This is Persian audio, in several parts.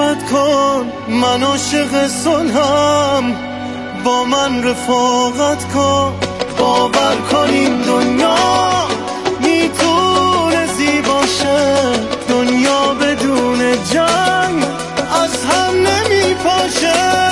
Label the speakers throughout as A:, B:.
A: رد کن، من عاشق صلحم، با من رفاقت کن. باور کن این دنیا میتونه زیبا شه، دنیا بدون جنگ از هم نمیپاشه.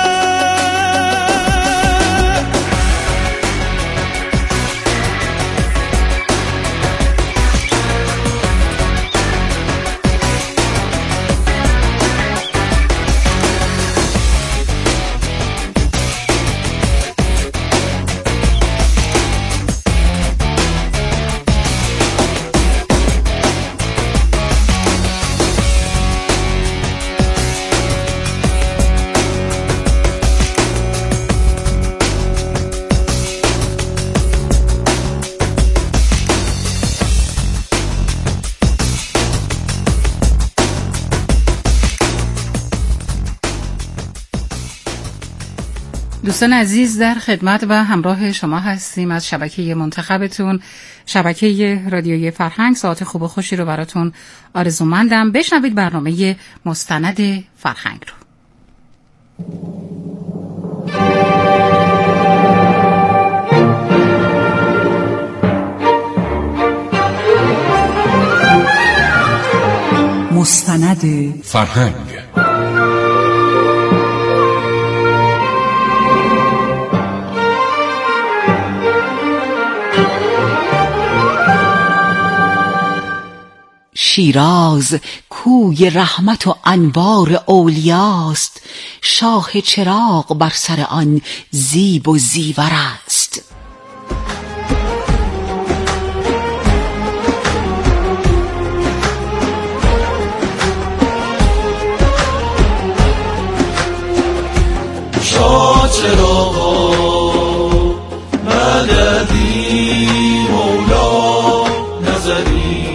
B: دوستان عزیز، در خدمت و همراه شما هستیم از شبکه منتخبتون، شبکه رادیوی فرهنگ. ساعت خوب و خوشی رو براتون آرزومندم. بشنوید برنامه مستند فرهنگ رو.
C: مستند فرهنگ.
D: شیراز کوی رحمت و انوار اولیاست، شاه چراغ بر سر آن زیب و زیور است.
A: شاه چراغ مددی مولا نظری،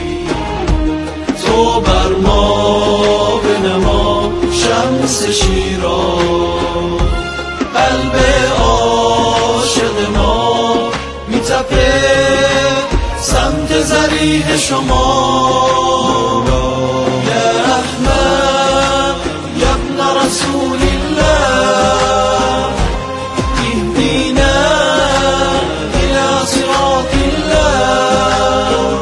A: تو بر ما بنما شمس شیراز. قلب عاشق ما میتپه سمت ضریح شما. یا احمد یا ابن رسول الله، اهدینا الی صراط الله.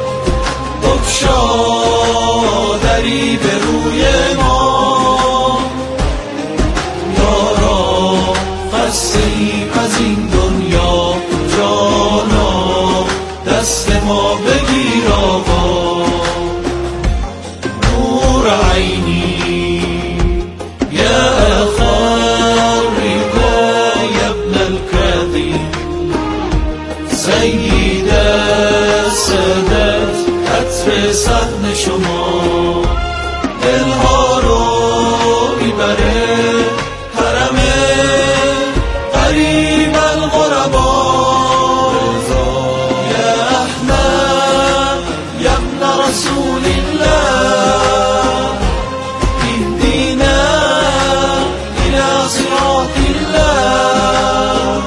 A: بگشا دری به روی ما، یارا خسته‌ایم از این دنیا. جانا دست ما بگیر آقا. نور عینی یا خارق یا ابن الکریم، سید السادات عطر صحن شما. دلها رو میبره حرم قریب الغربا. یا احمد یا ابن رسول الله، اهدینا الی صراط الله.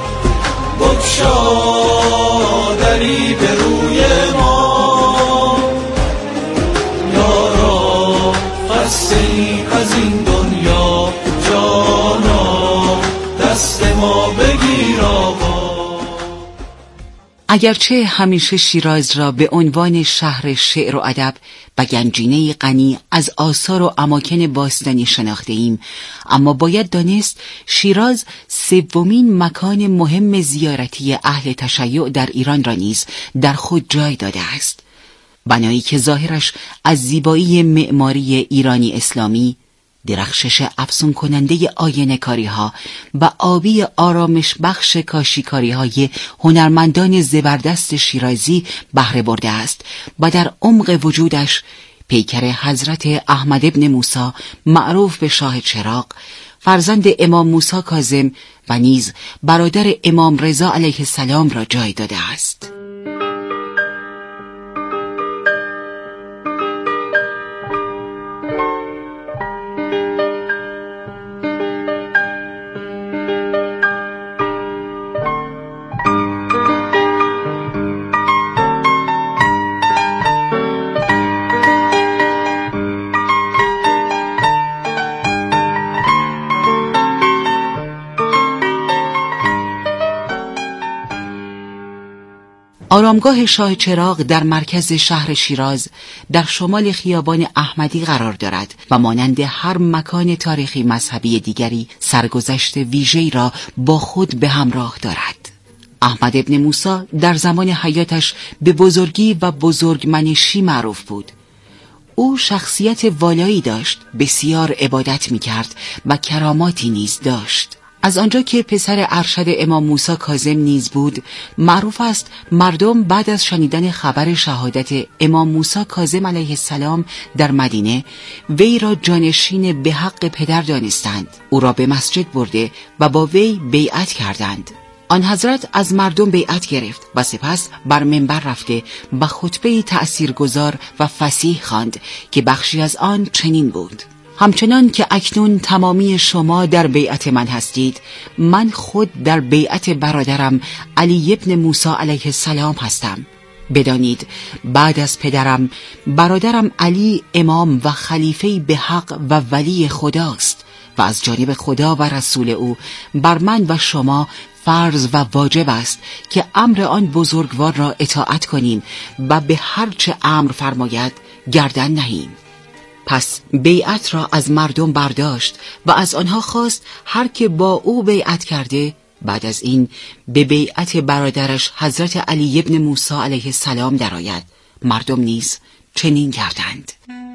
A: بگشا دری به روی ما، یارا خسته‌ایم از این دنیا. جانا دست ما بگیر آقا.
D: اگرچه همیشه شیراز را به عنوان شهر شعر و ادب و گنجینه غنی از آثار و اماکن باستانی شناخته ایم، اما باید دانست شیراز سومین مکان مهم زیارتی اهل تشیع در ایران را نیز در خود جای داده است. بنایی که ظاهرش از زیبایی معماری ایرانی اسلامی، درخشش افسون کننده آینه‌کاری ها و آبی آرامش بخش کاشیکاری های هنرمندان زبردست شیرازی بهره برده است و در عمق وجودش پیکر حضرت احمد ابن موسی معروف به شاه چراغ، فرزند امام موسی کاظم و نیز برادر امام رضا علیه السلام را جای داده است. آرامگاه شاه چراغ در مرکز شهر شیراز در شمال خیابان احمدی قرار دارد و مانند هر مکان تاریخی مذهبی دیگری سرگذشت ویژه‌ای را با خود به همراه دارد. احمد ابن موسی در زمان حیاتش به بزرگی و بزرگمنشی معروف بود. او شخصیت والایی داشت، بسیار عبادت می‌کرد و کراماتی نیز داشت. از آنجا که پسر ارشد امام موسی کاظم نیز بود، معروف است مردم بعد از شنیدن خبر شهادت امام موسی کاظم علیه السلام در مدینه وی را جانشین به حق پدر دانستند. او را به مسجد برده و با وی بیعت کردند. آن حضرت از مردم بیعت گرفت و سپس بر منبر رفته و خطبه‌ای تأثیرگذار و فصیح خواند که بخشی از آن چنین بود: همچنان که اکنون تمامی شما در بیعت من هستید، من خود در بیعت برادرم علی ابن موسی علیه السلام هستم. بدانید بعد از پدرم برادرم علی امام و خلیفه به حق و ولی خداست و از جانب خدا و رسول او بر من و شما فرض و واجب است که امر آن بزرگوار را اطاعت کنیم و به هر چه امر فرماید گردن نهیم. پس بیعت را از مردم برداشت و از آنها خواست هر که با او بیعت کرده بعد از این به بیعت برادرش حضرت علی ابن موسی علیه السلام درآید. مردم نیز چنین کردند.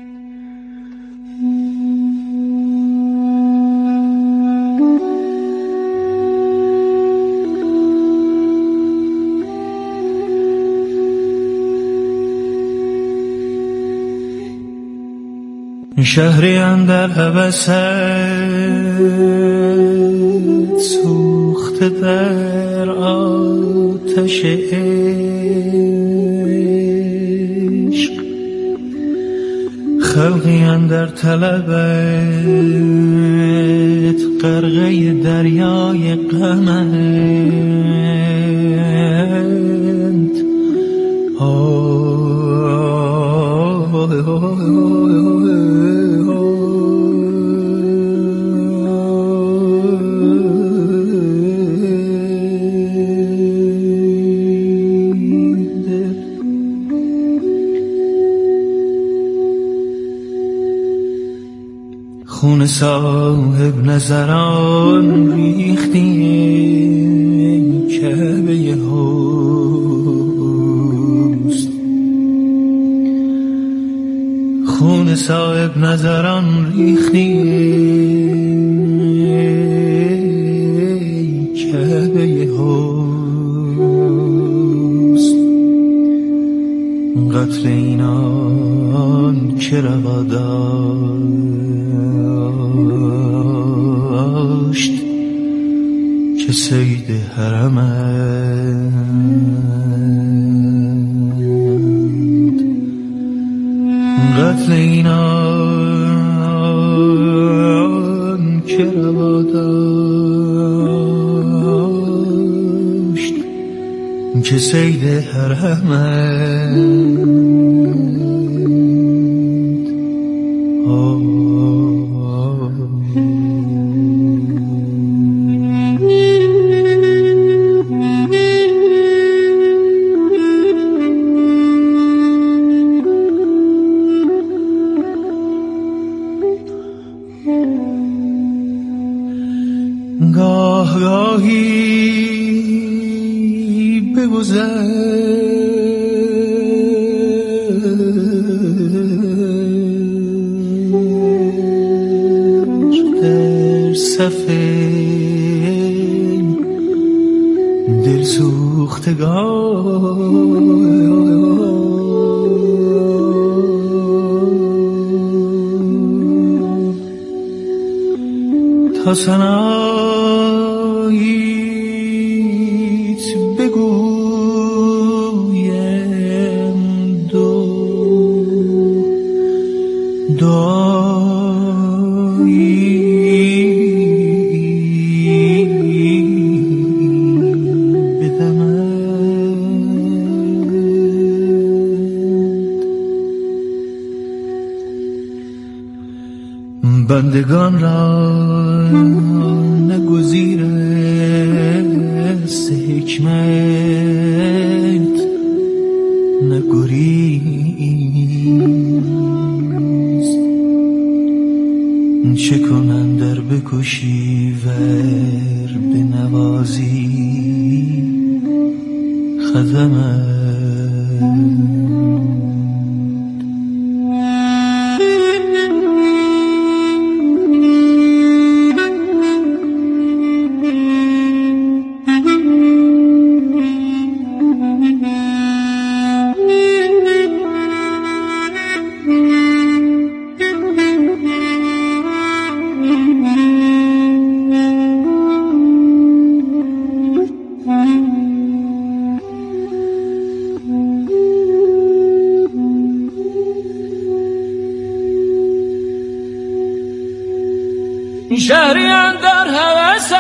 A: شهری اندر هوست سوخته در آتش عشق، خلقی اندر طلبت غرقه دریای غمند. خون صاحب نظران ریختیم کعبه حسن، خون صاحب نظران ریختیم کعبه حسن. قتل اینان که روا داشت که سید حرمند. قتل اینان که روا داشت که سید حرمند. گاه گاهی بگذشت در صف دل سوختگان تا سناییت بگویم دعایی بدمد. بندگان را نگزیر است حکمت چه کنن در بکشی ور بنوازی خدمت.
E: شهری اندر هوست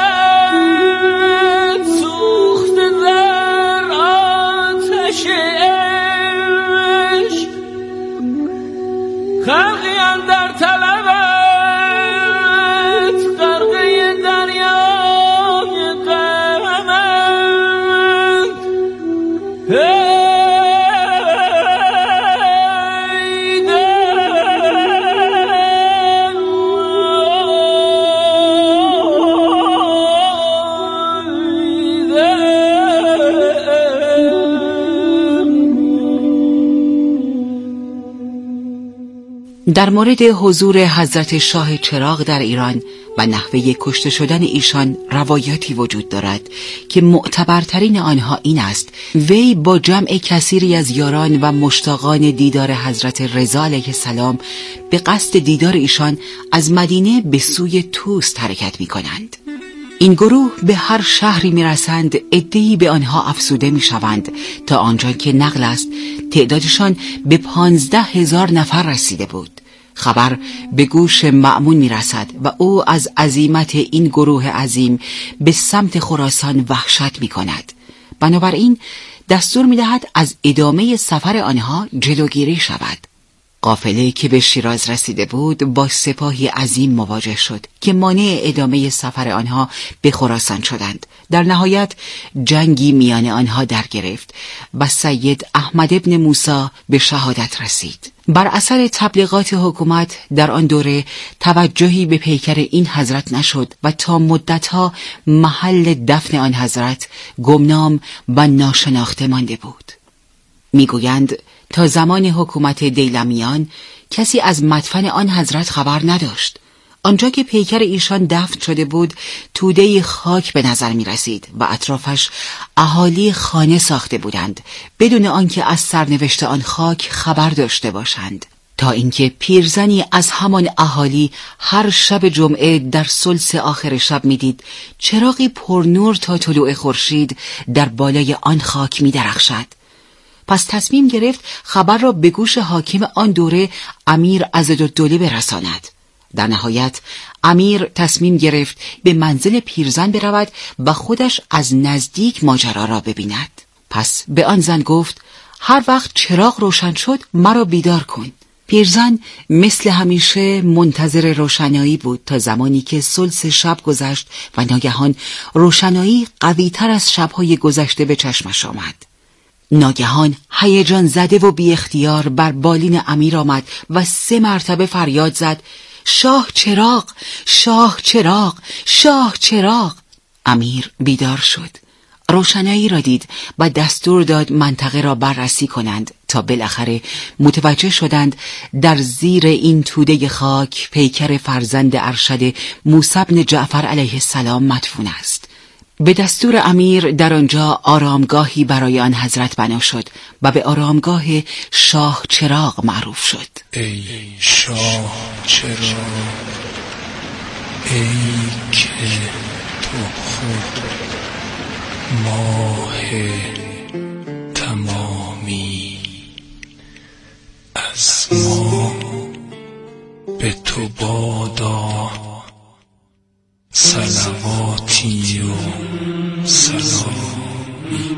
E: سوخت در آتش عشق، خلقی اندر طلبت غرقه دریای غمت.
D: در مورد حضور حضرت شاه چراغ در ایران و نحوه کشته شدن ایشان روایاتی وجود دارد که معتبرترین آنها این است: وی با جمع کثیری از یاران و مشتاقان دیدار حضرت رضا علیه السلام به قصد دیدار ایشان از مدینه به سوی طوس حرکت می کنند. این گروه به هر شهری می رسند، عده‌ای به آنها افسوده می شوند تا آنجا که نقل است تعدادشان به 15,000 نفر رسیده بود. خبر به گوش مأمون می رسد و او از عظیمت این گروه عظیم به سمت خراسان وحشت می کند. بنابراین دستور می دهد از ادامه سفر آنها جلوگیری شود. قافله که به شیراز رسیده بود با سپاهی عظیم مواجه شد که مانع ادامه سفر آنها به خراسان شدند. در نهایت جنگی میان آنها در گرفت و سید احمد ابن موسی به شهادت رسید. بر اثر تبلیغات حکومت در آن دوره توجهی به پیکر این حضرت نشد و تا مدتها محل دفن آن حضرت گمنام و ناشناخته مانده بود. میگویند تا زمان حکومت دیلمیان کسی از مدفن آن حضرت خبر نداشت. آنجا که پیکر ایشان دفن شده بود توده خاک به نظر می رسید و اطرافش اهالی خانه ساخته بودند بدون آنکه از سرنوشت آن خاک خبر داشته باشند، تا اینکه پیرزنی از همان اهالی هر شب جمعه در ثلث آخر شب میدید چراغی پرنور تا طلوع خورشید در بالای آن خاک می درخشد. پس تصمیم گرفت خبر را به گوش حاکم آن دوره امیر عضدالدوله برساند. در نهایت امیر تصمیم گرفت به منزل پیرزن برود و خودش از نزدیک ماجرا را ببیند. پس به آن زن گفت هر وقت چراغ روشن شد مرا بیدار کن. پیرزن مثل همیشه منتظر روشنایی بود تا زمانی که ثلث شب گذشت و ناگهان روشنایی قوی‌تر از شب‌های گذشته به چشمش آمد. ناگهان هیجان زده و بی اختیار بر بالین امیر آمد و 3 مرتبه فریاد زد شاه چراغ، شاه چراغ، شاه چراغ. امیر بیدار شد، روشنایی را دید و دستور داد منطقه را بررسی کنند تا بالاخره متوجه شدند در زیر این توده خاک پیکر فرزند ارشد موسی بن جعفر علیه السلام مدفون است. به دستور امیر در آنجا آرامگاهی برای آن حضرت بنا شد و به آرامگاه شاه چراغ معروف شد.
C: ای شاه چراغ، ای که تو خود ماه تمامی، از ما به تو بادا صلواتی و سلامی.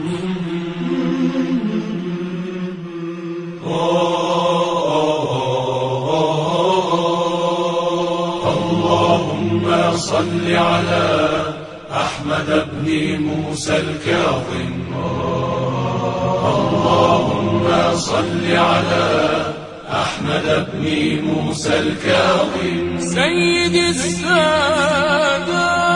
F: اللهم صل على أحمد بن موسى الكاظم. اللهم صل على أحمد بن موسى الكاظم
E: سيد السادات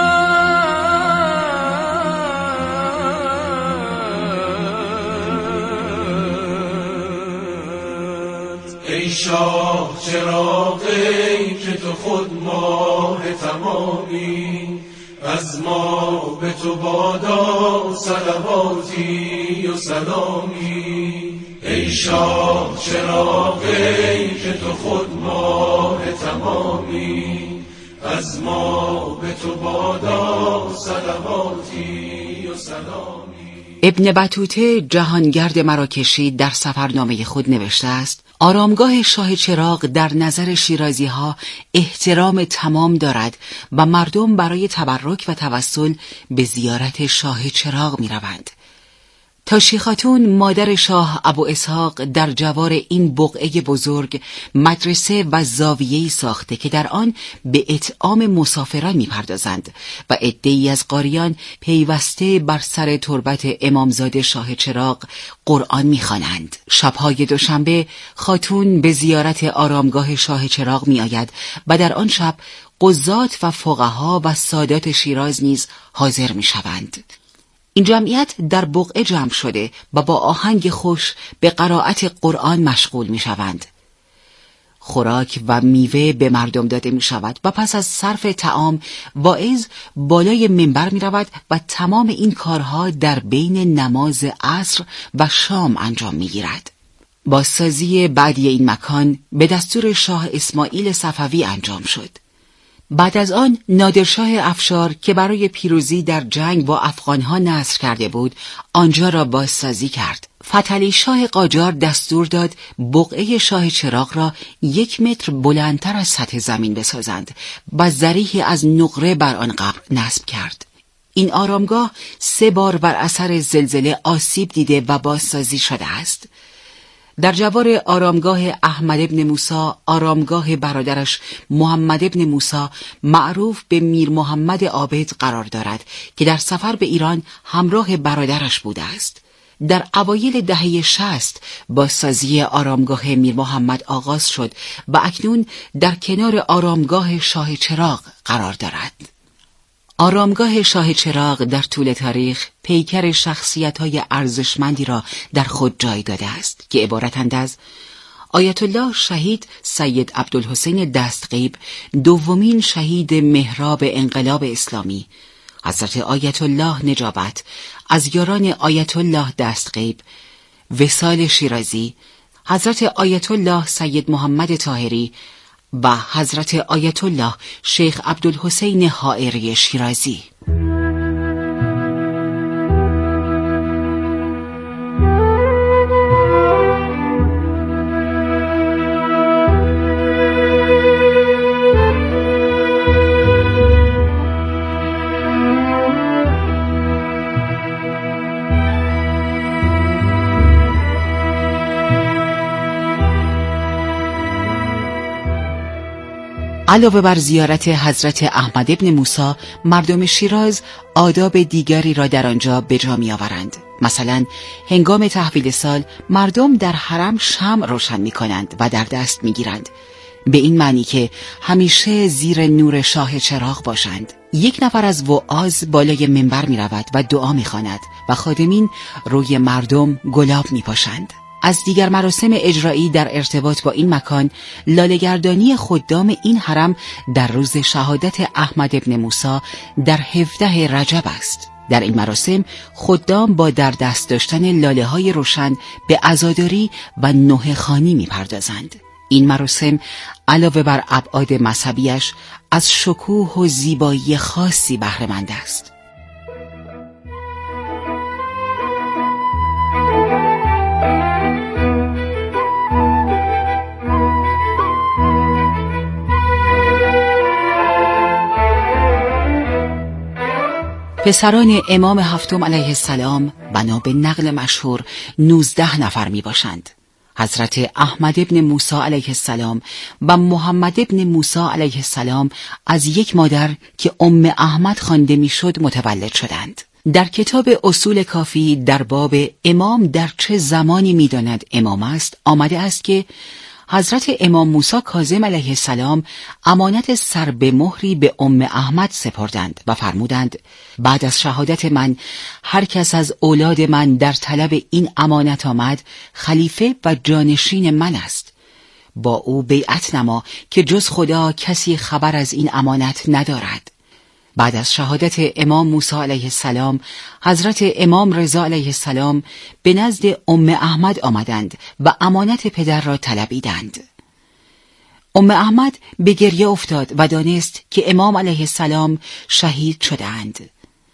F: ای شاه چراغی که تو خود ماه تمامی، از ما به تو بادا صلواتی و سلامی. ای شاه چراغی که تو خود ماه تمامی، از ما به تو بادا صلواتی و سلامی.
D: ابن بطوطه جهانگرد مراکشی در سفرنامه خود نوشته است: آرامگاه شاه چراغ در نظر شیرازی ها احترام تمام دارد و مردم برای تبرک و توسل به زیارت شاه چراغ می روند. تاشی خاتون مادر شاه ابو اسحاق در جوار این بقعه بزرگ مدرسه و زاویه‌ای ساخته که در آن به اطعام مسافران می‌پردازند و عده‌ای از قاریان پیوسته بر سر تربت امامزاده شاه چراغ قرآن می‌خوانند. شب‌های دوشنبه خاتون به زیارت آرامگاه شاه چراغ می‌آید و در آن شب قضات و فقها و سادات شیراز نیز حاضر می‌شوند. این جمعیت در بقعه جمع شده و با آهنگ خوش به قرائت قرآن مشغول می شوند. خوراک و میوه به مردم داده می شود و پس از صرف طعام واعظ بالای منبر می رود و تمام این کارها در بین نماز عصر و شام انجام می گیرد. بازسازی بعدی این مکان به دستور شاه اسماعیل صفوی انجام شد. بعد از آن نادرشاه افشار که برای پیروزی در جنگ با افغانها نصر کرده بود آنجا را بازسازی کرد. فتحعلی شاه قاجار دستور داد بقعه شاه چراغ را 1 متر بلندتر از سطح زمین بسازند و ذریحی از نقره بر آن قبر نصب کرد. این آرامگاه 3 بار بر اثر زلزله آسیب دیده و بازسازی شده است. در جوار آرامگاه احمد ابن موسی آرامگاه برادرش محمد ابن موسی معروف به میر محمد عابد قرار دارد که در سفر به ایران همراه برادرش بوده است. در اوایل دهه 60 بازسازی آرامگاه میر محمد آغاز شد و اکنون در کنار آرامگاه شاه چراغ قرار دارد. آرامگاه شاه چراغ در طول تاریخ پیکر شخصیت‌های ارزشمندی را در خود جای داده است که عبارتند از آیت الله شهید سید عبدالحسین دستغیب، دومین شهید محراب انقلاب اسلامی، حضرت آیت الله نجابت از یاران آیت الله دستغیب، وصال شیرازی، حضرت آیت الله سید محمد طاهری و حضرت آیت الله شیخ عبدالحسین حائری شیرازی. علاوه بر زیارت حضرت احمد ابن موسی، مردم شیراز آداب دیگری را در آنجا به جا می آورند. مثلا هنگام تحویل سال مردم در حرم شمع روشن می کنند و در دست می گیرند، به این معنی که همیشه زیر نور شاه چراغ باشند. 1 نفر از وعاظ بالای منبر می رود و دعا می خواند و خادمین روی مردم گلاب می پاشند. از دیگر مراسم اجرایی در ارتباط با این مکان، لاله‌گردانی خدام این حرم در روز شهادت احمد ابن موسی در 17 رجب است. در این مراسم خدام با در دست داشتن لاله‌های روشن به عزاداری و نوحه خوانی می‌پردازند. این مراسم علاوه بر ابعاد مذهبیش از شکوه و زیبایی خاصی بهره‌مند است. پسران امام هفتم علیه السلام بنا به نقل مشهور 19 نفر می باشند. حضرت احمد ابن موسی علیه السلام و محمد ابن موسی علیه السلام از یک مادر که ام احمد خوانده میشد متولد شدند. در کتاب اصول کافی در باب امام در چه زمانی میداند امام است آمده است که حضرت امام موسی کاظم علیه السلام امانت سر به مهری به ام احمد سپردند و فرمودند بعد از شهادت من هر کس از اولاد من در طلب این امانت آمد خلیفه و جانشین من است. با او بیعت نما که جز خدا کسی خبر از این امانت ندارد. بعد از شهادت امام موسی علیه السلام حضرت امام رضا علیه السلام به نزد ام احمد آمدند و امانت پدر را طلبیدند. ام احمد به گریه افتاد و دانست که امام علیه السلام شهید شدند.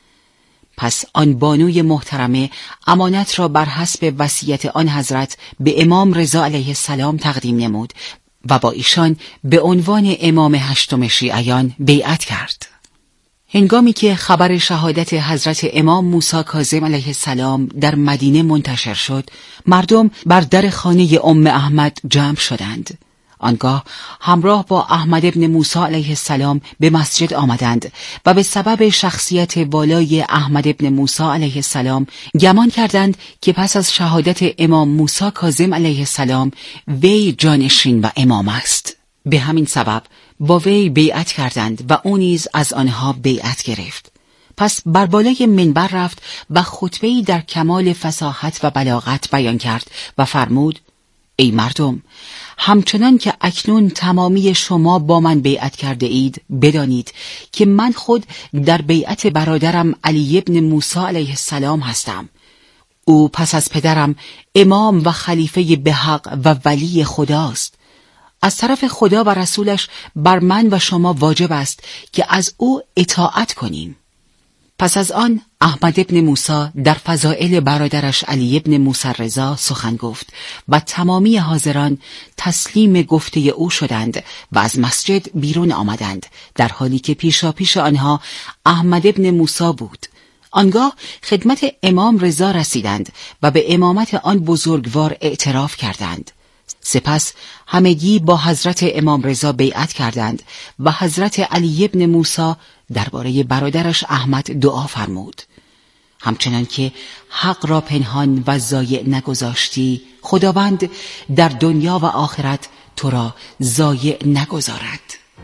D: پس آن بانوی محترمه امانت را بر حسب وصیت آن حضرت به امام رضا علیه السلام تقدیم نمود و با ایشان به عنوان امام هشتم شیعیان بیعت کرد. هنگامی که خبر شهادت حضرت امام موسی کاظم علیه السلام در مدینه منتشر شد، مردم بر در خانه ام احمد جمع شدند. آنگاه همراه با احمد ابن موسی علیه السلام به مسجد آمدند و به سبب شخصیت والای احمد ابن موسی علیه السلام گمان کردند که پس از شهادت امام موسی کاظم علیه السلام وی جانشین و امام است. به همین سبب با وی بیعت کردند و او نیز از آنها بیعت گرفت. پس بر بالای منبر رفت و خطبه‌ای در کمال فصاحت و بلاغت بیان کرد و فرمود: ای مردم، همچنان که اکنون تمامی شما با من بیعت کرده اید، بدانید که من خود در بیعت برادرم علی ابن موسی علیه السلام هستم. او پس از پدرم امام و خلیفه به حق و ولی خداست. از طرف خدا و رسولش بر من و شما واجب است که از او اطاعت کنیم. پس از آن احمد ابن موسی در فضائل برادرش علی ابن موسی رضا سخن گفت و تمامی حاضران تسلیم گفته او شدند و از مسجد بیرون آمدند، در حالی که پیشاپیش آنها احمد ابن موسی بود. آنگاه خدمت امام رضا رسیدند و به امامت آن بزرگوار اعتراف کردند. سپس همگی با حضرت امام رضا بیعت کردند و حضرت علی ابن موسی درباره برادرش احمد دعا فرمود: همچنان که حق را پنهان و ضایع نگذاشتی، خداوند در دنیا و آخرت تو را ضایع نگذارد.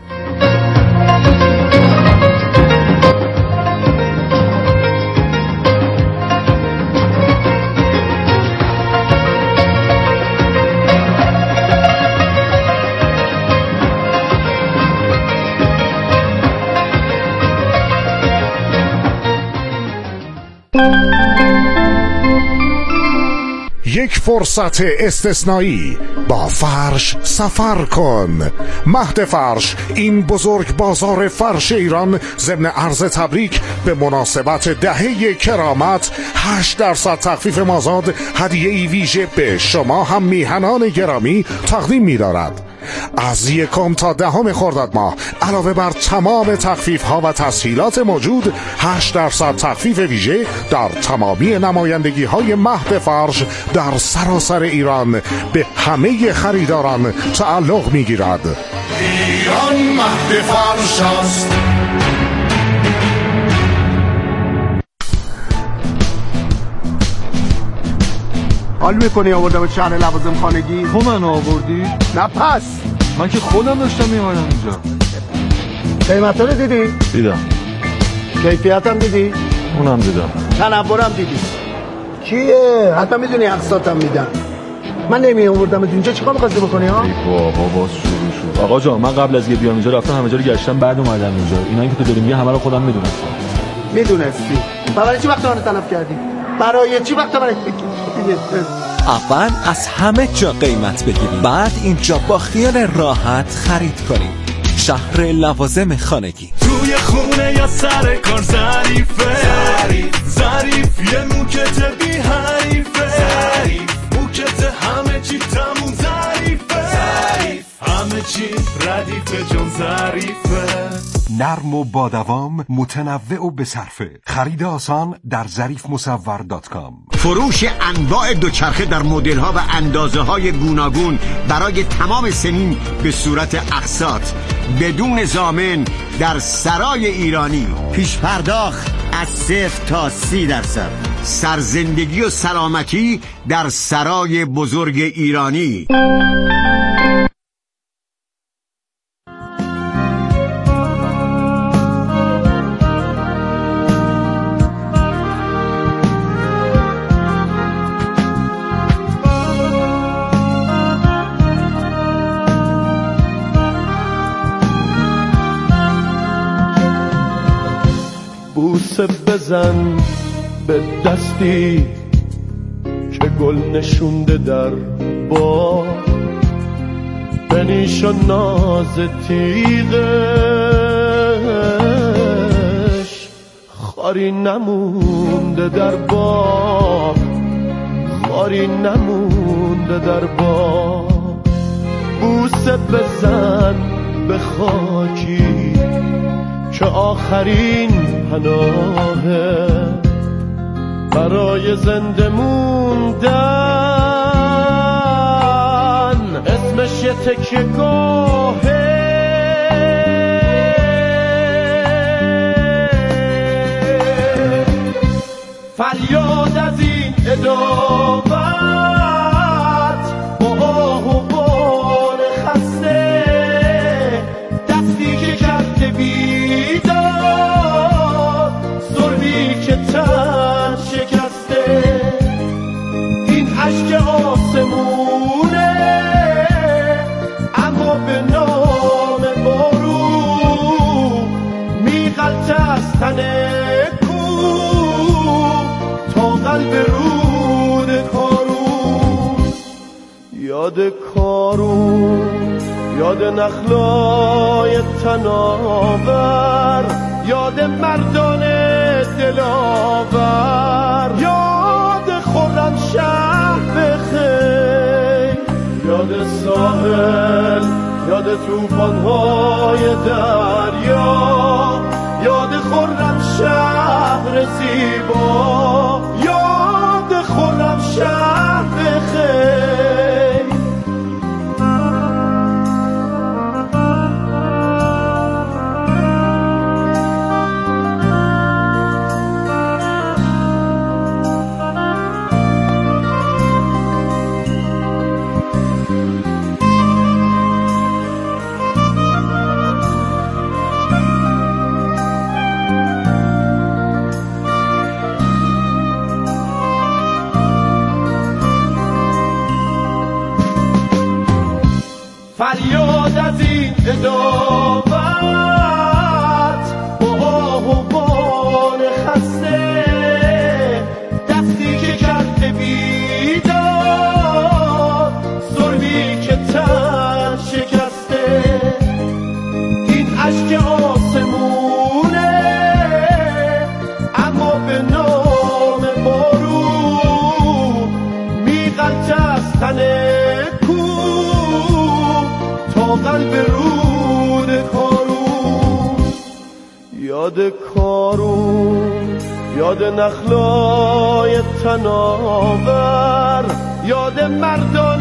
G: یک فرصت استثنایی، با فرش سفر کن. مهد فرش، این بزرگ بازار فرش ایران، ضمن عرض تبریک به مناسبت دهه کرامت 8% تخفیف مازاد هدیه‌ای ویژه به شما هم میهنان گرامی تقدیم می‌دارد. از 1 تا 10 خرداد ماه علاوه بر تمام تخفیف ها و تسهیلات موجود، 8% تخفیف ویژه در تمامی نمایندگی های مهد فرش در سراسر ایران به همه خریداران تعلق می گیرد.
F: ایران مهد فرش است.
H: حال میکنی آوردم شهر لوازم خانگی؟
I: تو من آوردی؟
H: نه پس
I: من که خودم داشتم میمانم اینجا.
H: قیمت رو دیدی؟
I: دیدم.
H: کیفیت هم دیدی؟
I: اونم دیدم.
H: تنورم دیدی؟ چیه؟ حتما میدونی اقساطم میدم. من نمی آوردم اینجا، چیکار می‌خواستی بکنی ها؟
I: ای بابا باز شروع شد. آقا جان من قبل از اینکه بیام اینجا رفتم همه جا رو گشتم، بعد اومدم اینجا. اینایی که تو داری میگی همه رو خودم میدونستم.
H: میدونستی؟ برای چی وقت من تلف کردی؟ برای چی وقت من
J: اول از همه جا قیمت بگیریم، بعد اینجا با خیال راحت خرید کنیم. شهر لوازم خانگی.
F: توی خونه یا سر کار ظریفه، ظریف یه موکت بی حریفه، موکت همه چی تموم ظریفه، همه چی ردیفه چون ظریفه.
K: نرم و با دوام، متنوع و بصرفه. خرید آسان در ظریفمصور.com.
L: فروش انواع دوچرخه در مدل‌ها و اندازه‌های گوناگون برای تمام سنین به صورت اقساط بدون ضامن در سرای ایرانی. پیش پرداخت از 0 تا 30%. سرزندگی و سلامتی در سرای بزرگ ایرانی.
F: بوسه بزن به دستی که گل نشونده در باغ، بنیش و ناز تیغش خاری نمونده در باغ، خاری نمونده در باغ. بوسه بزن به خاکی که آخرین پناهه برای زنده موندن، اسمش یه تکیه گاهه. فریاد از این ادابت با آه و بار خسته، دستی که کرده بیداد، ظلمی که تن شکسته. این عشق آسمونه اما به نام بارون میغلطه از تن قلب رود کارون. یاد کارون، یاد نخلای تناور، یاد مردان دلاور، یاد خرم شهر بخیر، یاد ساحل، یاد توفان‌های دریا، یاد خرم شهر زیبا، یاد خرم شهر بخیر. فریاد از این ادابت با آه و بان خسته، دستی که کرده بیداد، ظلمی که تن شکسته. این عشق آسمونه اما به نام بارون میغلطه از تن قلب رود کارون. یاد کارون، یاد نخلای تناور، یاد مردان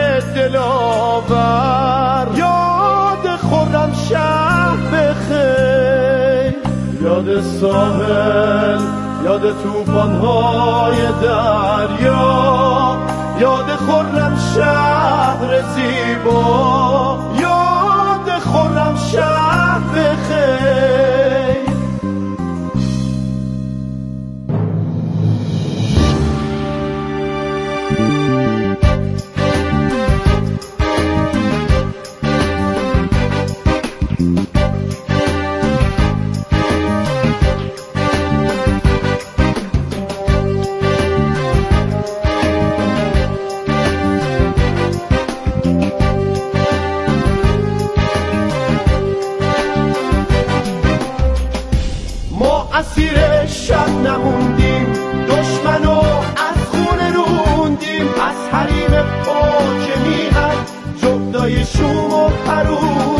F: دلاور، یاد خرم شهر بخیر، یاد ساحل، یاد توفان‌های دریا، یاد خرم شهر زیبا، یاد خرم شهر بخیر. اسیر شب نموندیم، دشمنو از خون روندیم، از حریم پاک میهن جغدای شوم و پرون